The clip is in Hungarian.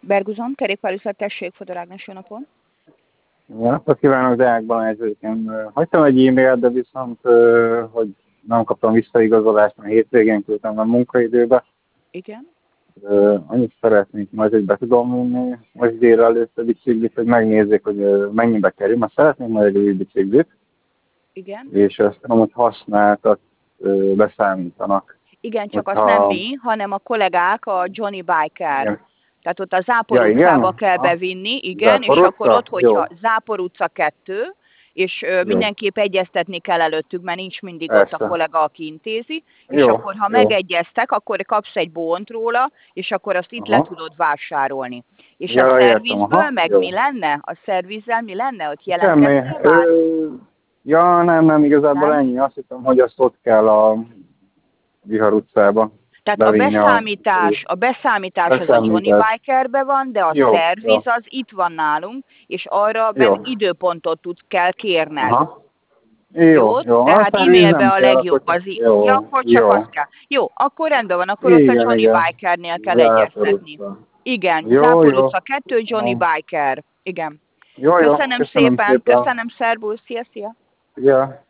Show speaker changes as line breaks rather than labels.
Berguzon, kerékpárüzlet, tessék, Fodor Ágnes, jó napon.
Jó napot kívánok, Deák Balázs vagyok. Hagytam egy e-mailt, de viszont, hogy nem kaptam visszaigazolást, mert hétvégén küldtem a munkaidőbe.
Igen.
Annyit szeretnék majd, hogy be tudom vinni most délelőtt a biciklit, hogy megnézzék, hogy mennyibe kerül. Most szeretnék majd egy új biciklit.
Igen.
És azt tudom, hogy használtat beszámítanak.
Igen, csak azt nem mi, hanem a kollégák, a Johnny Biker.
Igen.
Tehát ott a Zápor utcába kell bevinni, igen,
Zápor
és akkor
utca?
ott, hogyha Zápor utca 2, és mindenképp egyeztetni kell előttük, mert nincs mindig
Persze.
ott a kollega, aki intézi, és
Jó,
akkor, ha megegyeztek, akkor kapsz egy bónt róla, és akkor azt itt le tudod vásárolni. És a szervizből meg
jó.
mi lenne? A szervizzel mi lenne? Ott jelentkeztél már?
Ja, nem, igazából nem? Ennyi. Azt hiszem, hogy azt ott kell a Vihar utcába.
Tehát a beszámítás az a Johnny Bikerbe van, de a szerviz az itt van nálunk, és arra időpontot kell kérned.
Jó.
Tehát e-mailbe a legjobb az jó, akkor csak az kell. Jó, akkor rendben van, akkor ott a Johnny Bikernél kell egyeztetni. Igen, Zápor utca 2, Johnny Biker. Igen.
Jó,
köszönöm szépen, köszönöm, szervusz, szia.
Ja.